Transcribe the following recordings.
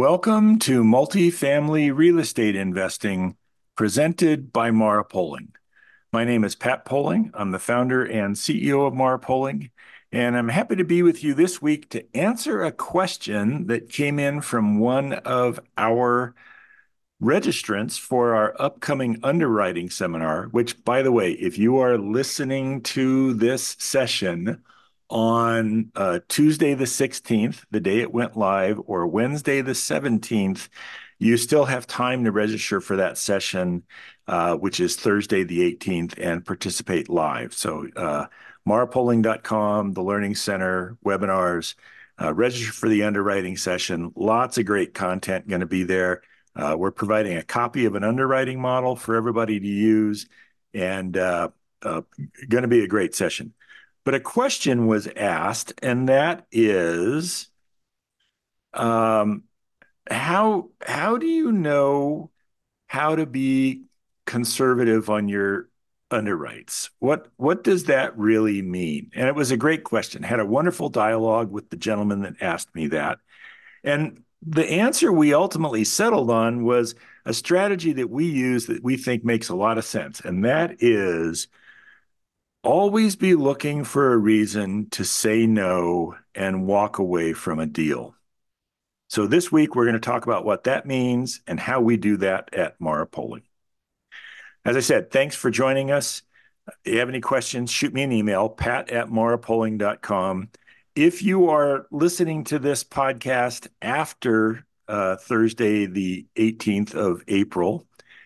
Welcome to Multifamily Real Estate Investing, presented by Mara Poling. My name is Pat Poling. I'm the founder and CEO of Mara Poling, and I'm happy to be with you this week to answer a question that came in from one of our registrants for our upcoming underwriting seminar, which, by the way, if you are listening to this session on Tuesday the 16th, the day it went live, or Wednesday the 17th, you still have time to register for that session, which is Thursday the 18th, and participate live. So marapoling.com, the Learning Center, webinars, register for the underwriting session. Lots of great content going to be there. We're providing a copy of an underwriting model for everybody to use, and going to be a great session. But a question was asked, and that is, how do you know how to be conservative on your underwrites? What does that really mean? And it was a great question. Had a wonderful dialogue with the gentleman that asked me that. And the answer we ultimately settled on was a strategy that we use that we think makes a lot of sense. And that is always be looking for a reason to say no and walk away from a deal. So this week, we're going to talk about what that means and how we do that at Mara Poling. As I said, thanks for joining us. If you have any questions, shoot me an email, pat@marapoling.com. If you are listening to this podcast after Thursday, the 18th of April,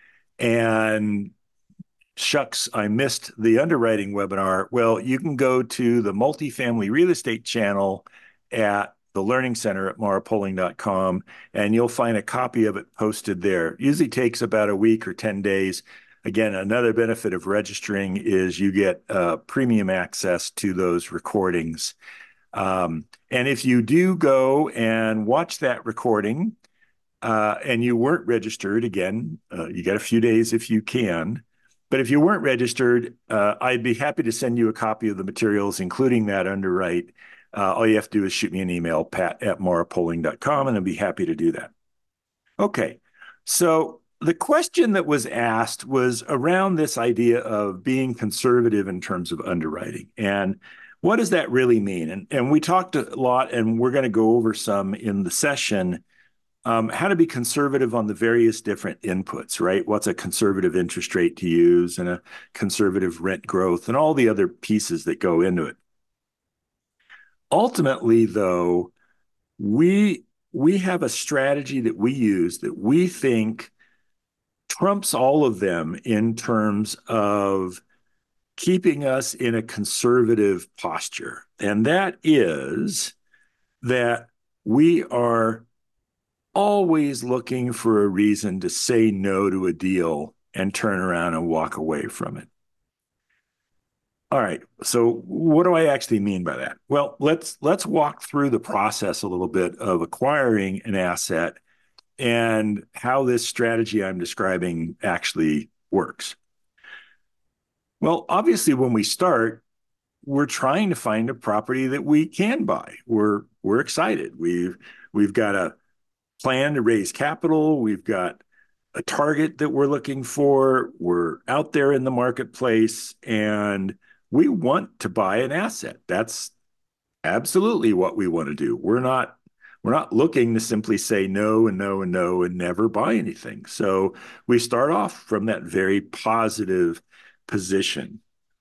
and shucks, I missed the underwriting webinar, well, you can go to the Multifamily Real Estate channel at the Learning Center at marapoling.com, and you'll find a copy of it posted there. It usually takes about a week or 10 days. Again, another benefit of registering is you get premium access to those recordings. And if you do go and watch that recording and you weren't registered, again, you got a few days if you can. But if you weren't registered, I'd be happy to send you a copy of the materials, including that underwrite. All you have to do is shoot me an email, pat@marapoling.com, and I'd be happy to do that. Okay, so the question that was asked was around this idea of being conservative in terms of underwriting. And what does that really mean? And we talked a lot, and we're going to go over some in the session, how to be conservative on the various different inputs, right? What's a conservative interest rate to use and a conservative rent growth and all the other pieces that go into it. Ultimately, though, we have a strategy that we use that we think trumps all of them in terms of keeping us in a conservative posture. And that is that we are always looking for a reason to say no to a deal and turn around and walk away from it. All right. So what do I actually mean by that? Well, let's walk through the process a little bit of acquiring an asset and how this strategy I'm describing actually works. Well, obviously, when we start, we're trying to find a property that we can buy. We're excited. We've got a plan to raise capital. We've got a target that we're looking for. We're out there in the marketplace, and we want to buy an asset. That's absolutely what we want to do. We're not looking to simply say no and no and no and never buy anything. So we start off from that very positive position.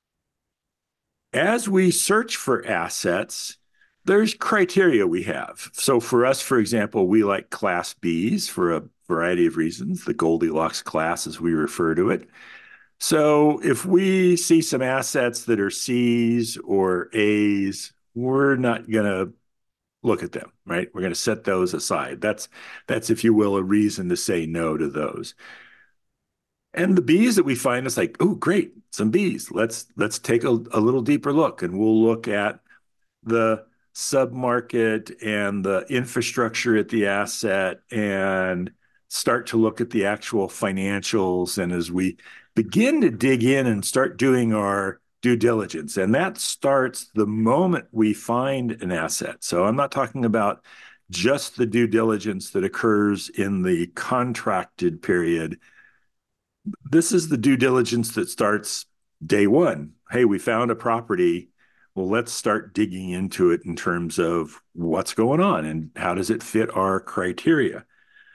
As we search for assets, there's criteria we have. So for us, for example, we like Class Bs for a variety of reasons, the Goldilocks class, as we refer to it. So if we see some assets that are Cs or As, we're not going to look at them, right? We're going to set those aside. That's, if you will, a reason to say no to those. And the Bs that we find is like, oh, great, some Bs. Let's take a little deeper look, and we'll look at the submarket and the infrastructure at the asset and start to look at the actual financials. And as we begin to dig in and start doing our due diligence, and that starts the moment we find an asset. So I'm not talking about just the due diligence that occurs in the contracted period. This is the due diligence that starts day one. Hey, we found a property. Well, let's start digging into it in terms of what's going on and how does it fit our criteria.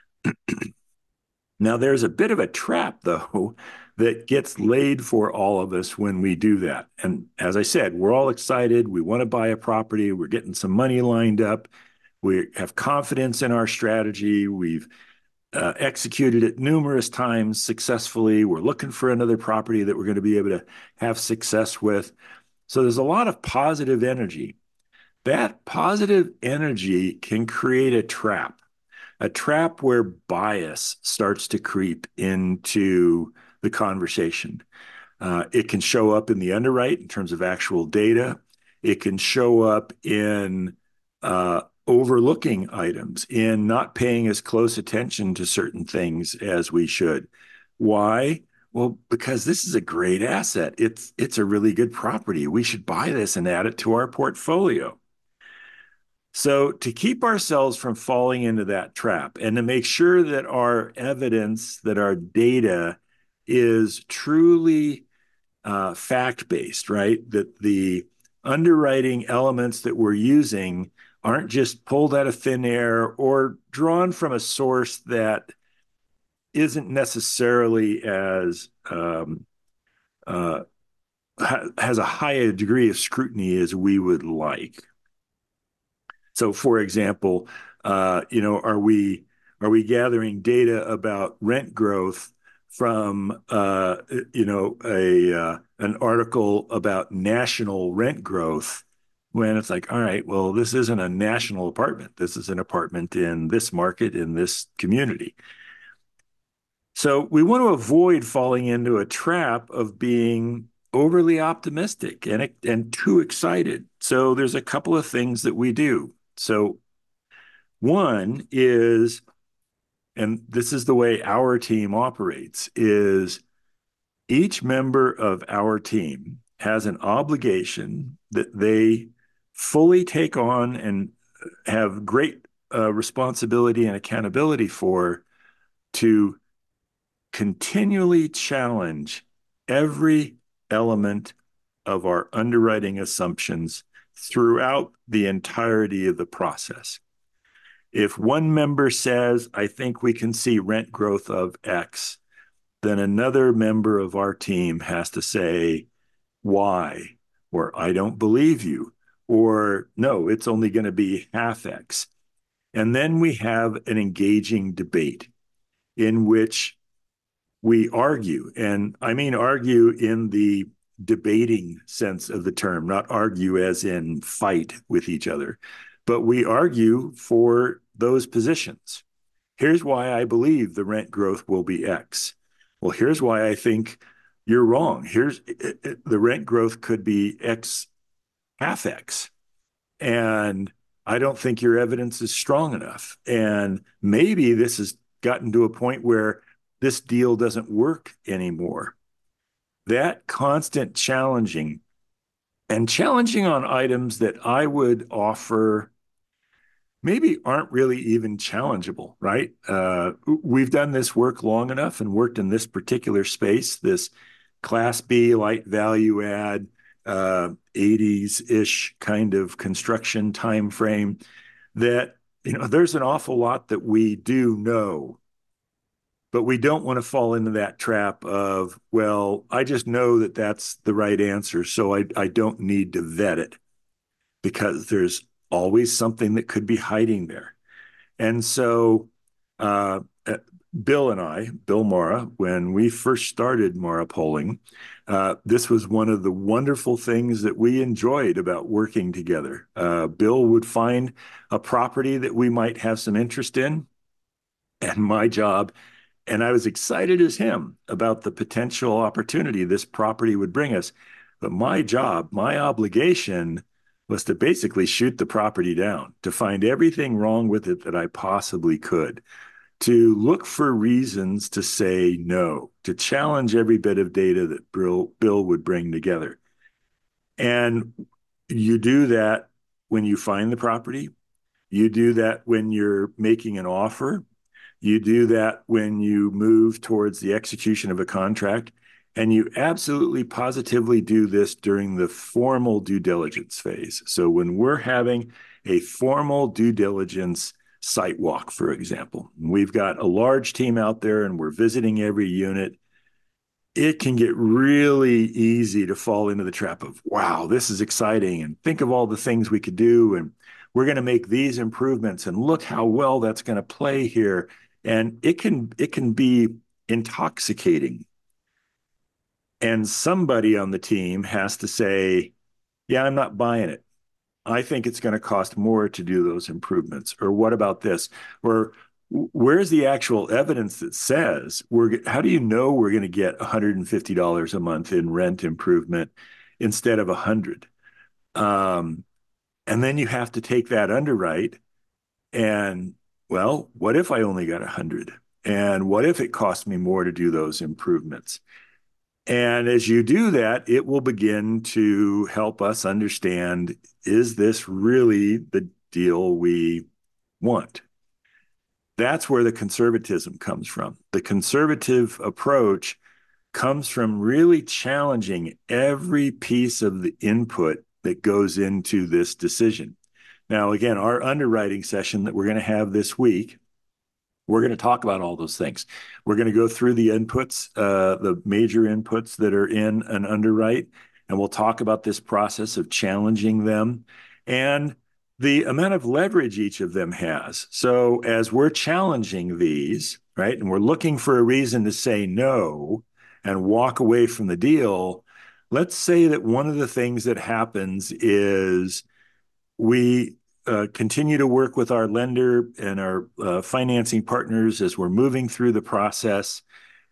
Now, there's a bit of a trap, though, that gets laid for all of us when we do that. And as I said, we're all excited. We want to buy a property. We're getting some money lined up. We have confidence in our strategy. We've executed it numerous times successfully. We're looking for another property that we're going to be able to have success with. So there's a lot of positive energy. That positive energy can create a trap where bias starts to creep into the conversation. It can show up in the underwrite in terms of actual data. It can show up in overlooking items, in not paying as close attention to certain things as we should. Why? Well, because this is a great asset. It's a really good property. We should buy this and add it to our portfolio. So, to keep ourselves from falling into that trap and to make sure that our evidence, that our data is truly fact based, right? That the underwriting elements that we're using aren't just pulled out of thin air or drawn from a source that isn't necessarily as uh, has a higher degree of scrutiny as we would like. So, for example, are we gathering data about rent growth from a an article about national rent growth when it's like, all right, well, this isn't a national apartment. This is an apartment in this market in this community. So we want to avoid falling into a trap of being overly optimistic and too excited. So there's a couple of things that we do. So one is, and this is the way our team operates, is each member of our team has an obligation that they fully take on and have great responsibility and accountability for to continually challenge every element of our underwriting assumptions throughout the entirety of the process. If one member says, I think we can see rent growth of X, then another member of our team has to say, why? Or I don't believe you. Or no, it's only going to be half X. And then we have an engaging debate in which we argue. And I mean argue in the debating sense of the term, not argue as in fight with each other, but we argue for those positions. Here's why I believe the rent growth will be X. Well, here's why I think you're wrong. Here's the rent growth could be X, half X. And I don't think your evidence is strong enough. And maybe this has gotten to a point where this deal doesn't work anymore. That constant challenging and challenging on items that I would offer maybe aren't really even challengeable, right? We've done this work long enough and worked in this particular space, this Class B light value add, 80s-ish kind of construction time frame that, there's an awful lot that we do know, but we don't want to fall into that trap of, well, I just know that that's the right answer, so I don't need to vet it because there's always something that could be hiding there. And so, uh, Bill and I, Bill Mora, when we first started Mora Polling, this was one of the wonderful things that we enjoyed about working together. Bill would find a property that we might have some interest in, and my job, and I was excited as him about the potential opportunity this property would bring us. But my job, my obligation was to basically shoot the property down, to find everything wrong with it that I possibly could, to look for reasons to say no, to challenge every bit of data that Bill would bring together. And you do that when you find the property. You do that when you're making an offer. You do that when you move towards the execution of a contract. And you absolutely positively do this during the formal due diligence phase. So when we're having a formal due diligence site walk, for example, we've got a large team out there and we're visiting every unit. It can get really easy to fall into the trap of, wow, this is exciting. And think of all the things we could do. And we're going to make these improvements and look how well that's going to play here. And it can be intoxicating. And somebody on the team has to say, yeah, I'm not buying it. I think it's going to cost more to do those improvements. Or what about this? Or where's the actual evidence that says how do you know we're going to get $150 a month in rent improvement instead of 100? Um, and then you have to take that underwrite and, well, what if I only got 100? And what if it cost me more to do those improvements? And as you do that, it will begin to help us understand, is this really the deal we want? That's where the conservatism comes from. The conservative approach comes from really challenging every piece of the input that goes into this decision. Now, again, our underwriting session that we're going to have this week, we're going to talk about all those things. We're going to go through the inputs, the major inputs that are in an underwrite, and we'll talk about this process of challenging them and the amount of leverage each of them has. So as we're challenging these, right, and we're looking for a reason to say no and walk away from the deal, let's say that one of the things that happens is we continue to work with our lender and our financing partners as we're moving through the process.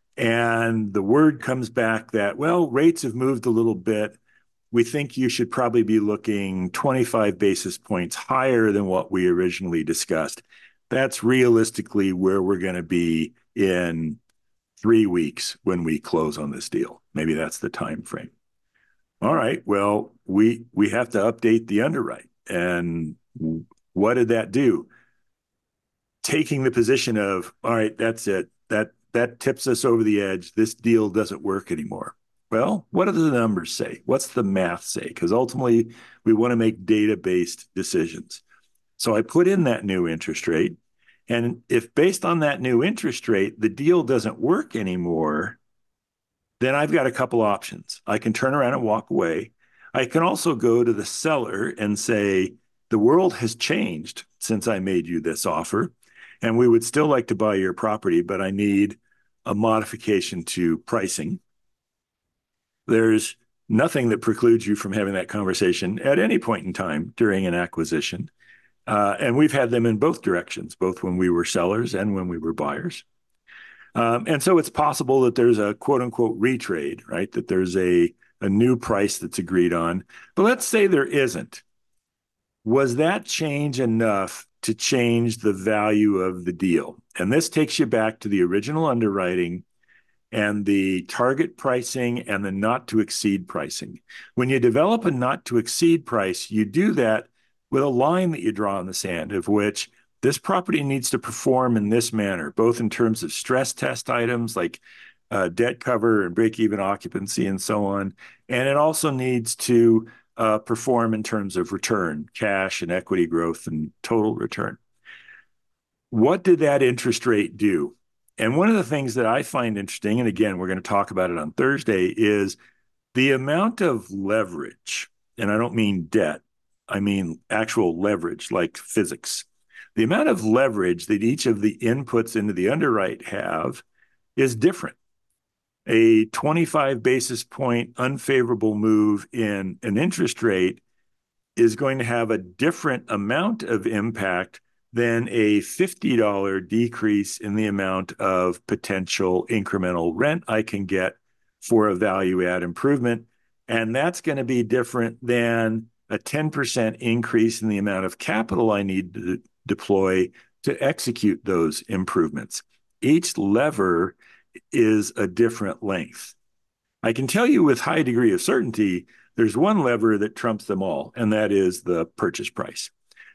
And the word comes back that, well, rates have moved a little bit. We think you should probably be looking 25 basis points higher than what we originally discussed. That's realistically where we're going to be in 3 weeks when we close on this deal. Maybe that's the time frame. All right. Well, we have to update the underwrite. And what did that do? Taking the position of, all right, that's it. That tips us over the edge. This deal doesn't work anymore. Well, what do the numbers say? What's the math say? Because ultimately, we want to make data-based decisions. So I put in that new interest rate. And if based on that new interest rate, the deal doesn't work anymore, then I've got a couple options. I can turn around and walk away. I can also go to the seller and say, the world has changed since I made you this offer, and we would still like to buy your property, but I need a modification to pricing. There's nothing that precludes you from having that conversation at any point in time during an acquisition. And we've had them in both directions, both when we were sellers and when we were buyers. And so it's possible that there's a quote unquote retrade, right? That there's a new price that's agreed on. But let's say there isn't. Was that change enough to change the value of the deal? And this takes you back to the original underwriting and the target pricing and the not to exceed pricing. When you develop a not to exceed price, you do that with a line that you draw in the sand of which this property needs to perform in this manner, both in terms of stress test items like debt cover and break even occupancy and so on. And it also needs to perform in terms of return, cash and equity growth and total return. What did that interest rate do? And one of the things that I find interesting, and again, we're going to talk about it on Thursday, is the amount of leverage. And I don't mean debt, I mean actual leverage like physics. The amount of leverage that each of the inputs into the underwrite have is different. A 25 basis point unfavorable move in an interest rate is going to have a different amount of impact than a $50 decrease in the amount of potential incremental rent I can get for a value add improvement. And that's going to be different than a 10% increase in the amount of capital I need to deploy to execute those improvements. Each lever is a different length. I can tell you with high degree of certainty, there's one lever that trumps them all, and that is the purchase price.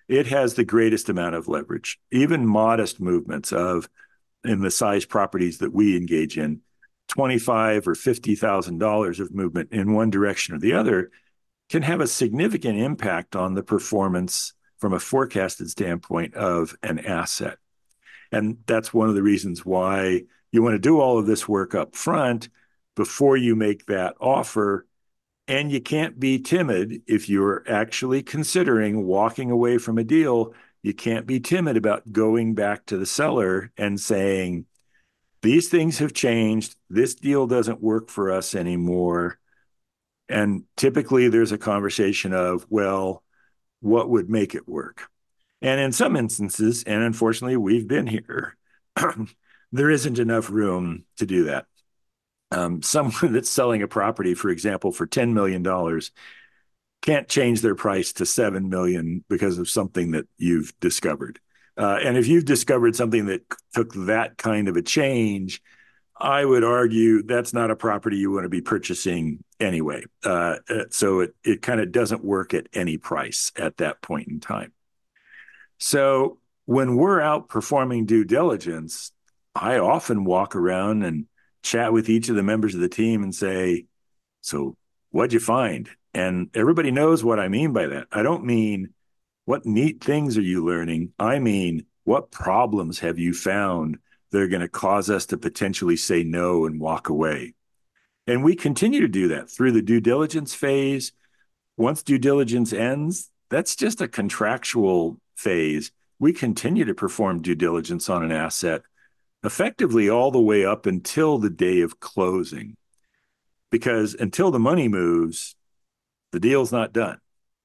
it has the greatest amount of leverage. Even modest movements of in the size properties that we engage in, 25 or $50,000 of movement in one direction or the other can have a significant impact on the performance from a forecasted standpoint of an asset. And that's one of the reasons why you want to do all of this work up front before you make that offer. And you can't be timid if you're actually considering walking away from a deal. You can't be timid about going back to the seller and saying, these things have changed. This deal doesn't work for us anymore. And typically there's a conversation of, well, what would make it work? And in some instances, and unfortunately, we've been here, there isn't enough room to do that. Someone that's selling a property, for example, for $10 million can't change their price to 7 million because of something that you've discovered. And if you've discovered something that took that kind of a change, I would argue that's not a property you want to be purchasing anyway. So it kind of doesn't work at any price at that point in time. So when we're out performing due diligence, I often walk around and chat with each of the members of the team and say, so what'd you find? And everybody knows what I mean by that. I don't mean what neat things are you learning? I mean, what problems have you found that are going to cause us to potentially say no and walk away? And we continue to do that through the due diligence phase. Once due diligence ends, that's just a contractual phase. We continue to perform due diligence on an asset effectively all the way up until the day of closing. Because until the money moves, the deal's not done.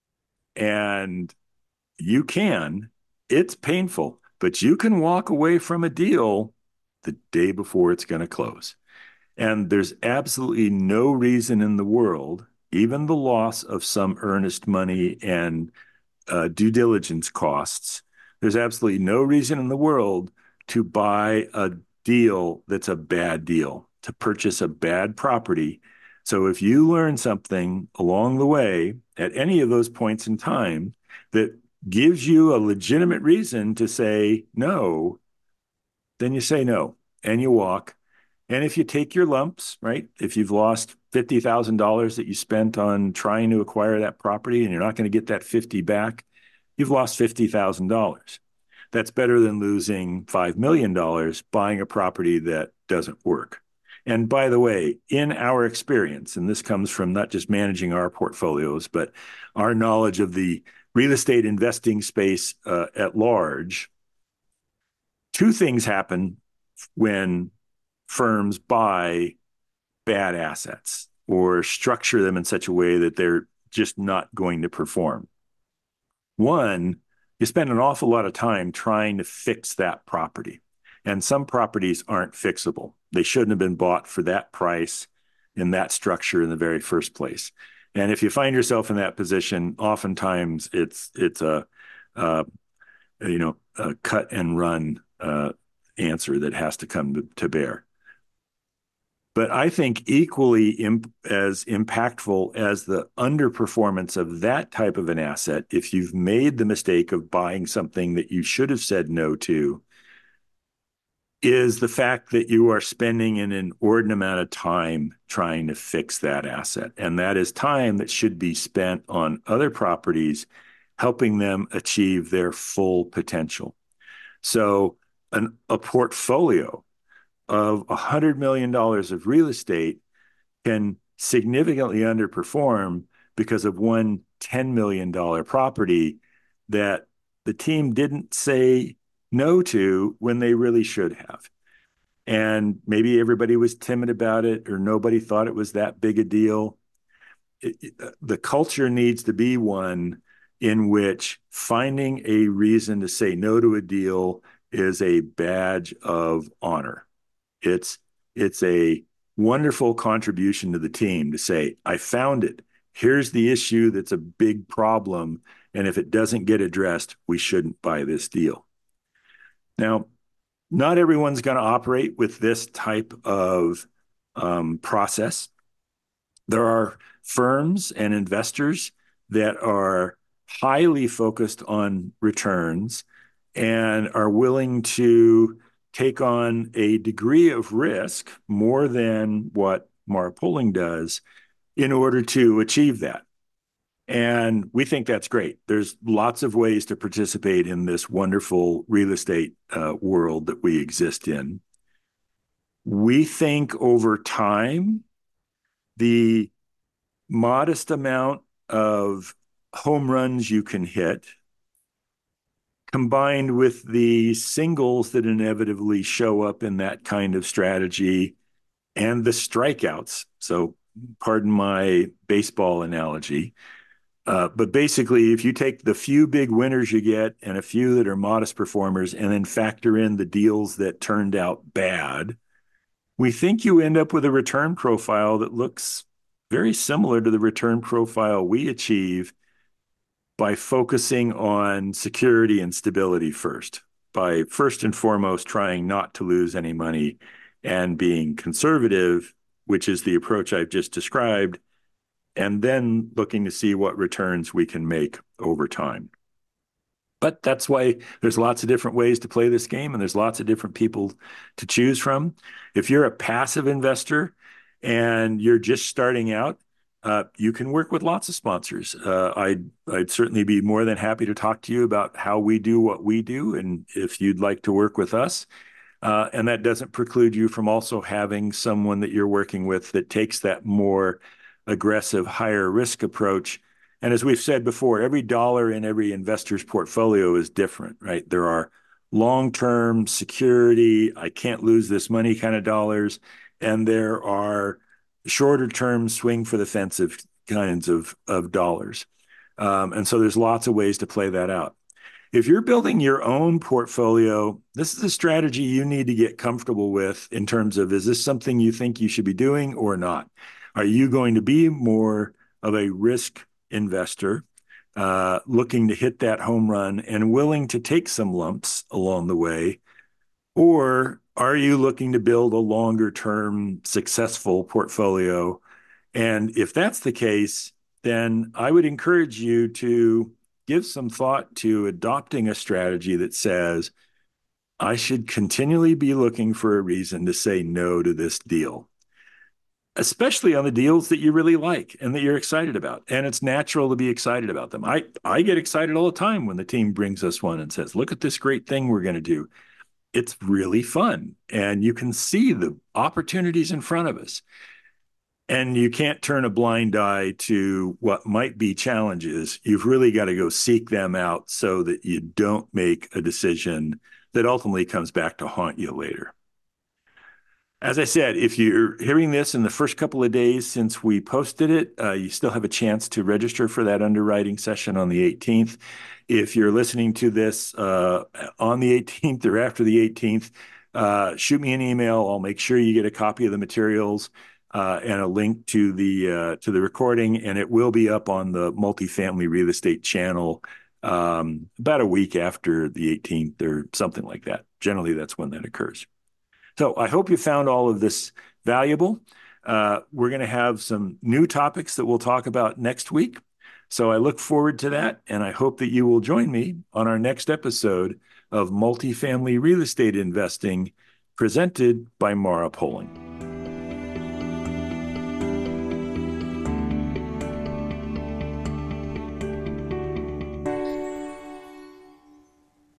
And you can, it's painful, but you can walk away from a deal the day before it's going to close. And there's absolutely no reason in the world, even the loss of some earnest money and due diligence costs, there's absolutely no reason in the world to buy a deal that's a bad deal, to purchase a bad property. So if you learn something along the way at any of those points in time that gives you a legitimate reason to say no, then you say no and you walk. And if you take your lumps, right? If you've lost $50,000 that you spent on trying to acquire that property and you're not going to get that 50 back, you've lost $50,000. That's better than losing $5 million buying a property that doesn't work. And by the way, in our experience, and this comes from not just managing our portfolios, but our knowledge of the real estate investing space at large, two things happen when firms buy bad assets or structure them in such a way that they're just not going to perform. One, you spend an awful lot of time trying to fix that property. And some properties aren't fixable. They shouldn't have been bought for that price in that structure in the very first place. And if you find yourself in that position, oftentimes it's a a cut and run answer that has to come to bear. But I think equally as impactful as the underperformance of that type of an asset, if you've made the mistake of buying something that you should have said no to, is the fact that you are spending an inordinate amount of time trying to fix that asset. And that is time that should be spent on other properties, helping them achieve their full potential. So a portfolio of $100 million of real estate can significantly underperform because of one $10 million property that the team didn't say no to when they really should have. And maybe everybody was timid about it or nobody thought it was that big a deal. The culture needs to be one in which finding a reason to say no to a deal is a badge of honor. It's a wonderful contribution to the team to say, I found it. Here's the issue that's a big problem. And if it doesn't get addressed, we shouldn't buy this deal. Now, not everyone's going to operate with this type of process. There are firms and investors that are highly focused on returns and are willing to take on a degree of risk more than what Mara Poling does in order to achieve that. And we think that's great. There's lots of ways to participate in this wonderful real estate world that we exist in. We think over time, the modest amount of home runs you can hit, combined with the singles that inevitably show up in that kind of strategy and the strikeouts. So, pardon my baseball analogy. But basically, if you take the few big winners you get and a few that are modest performers, and then factor in the deals that turned out bad, we think you end up with a return profile that looks very similar to the return profile we achieve by focusing on security and stability first, by first and foremost trying not to lose any money and being conservative, which is the approach I've just described, and then looking to see what returns we can make over time. But that's why there's lots of different ways to play this game, and there's lots of different people to choose from. If you're a passive investor and you're just starting out, you can work with lots of sponsors. I'd certainly be more than happy to talk to you about how we do what we do, and if you'd like to work with us. And that doesn't preclude you from also having someone that you're working with that takes that more aggressive, higher risk approach. And as we've said before, every dollar in every investor's portfolio is different, right? There are long-term security, I can't lose this money kind of dollars, and there are shorter-term swing for the fences kinds of dollars. And so there's lots of ways to play that out. If you're building your own portfolio, this is a strategy you need to get comfortable with in terms of, is this something you think you should be doing or not? Are you going to be more of a risk investor, looking to hit that home run and willing to take some lumps along the way? Or are you looking to build a longer term successful portfolio? And if that's the case, then I would encourage you to give some thought to adopting a strategy that says, I should continually be looking for a reason to say no to this deal, especially on the deals that you really like and that you're excited about. And it's natural to be excited about them. I get excited all the time when the team brings us one and says, look at this great thing we're going to do. It's really fun. And you can see the opportunities in front of us. And you can't turn a blind eye to what might be challenges. You've really got to go seek them out so that you don't make a decision that ultimately comes back to haunt you later. As I said, if you're hearing this in the first couple of days since we posted it, you still have a chance to register for that underwriting session on the 18th. If you're listening to this on the 18th or after the 18th, shoot me an email. I'll make sure you get a copy of the materials and a link to the recording, and it will be up on the Multifamily Real Estate channel about a week after the 18th or something like that. Generally, that's when that occurs. So I hope you found all of this valuable. We're going to have some new topics that we'll talk about next week. So I look forward to that, and I hope that you will join me on our next episode of Multifamily Real Estate Investing presented by Mara Poling.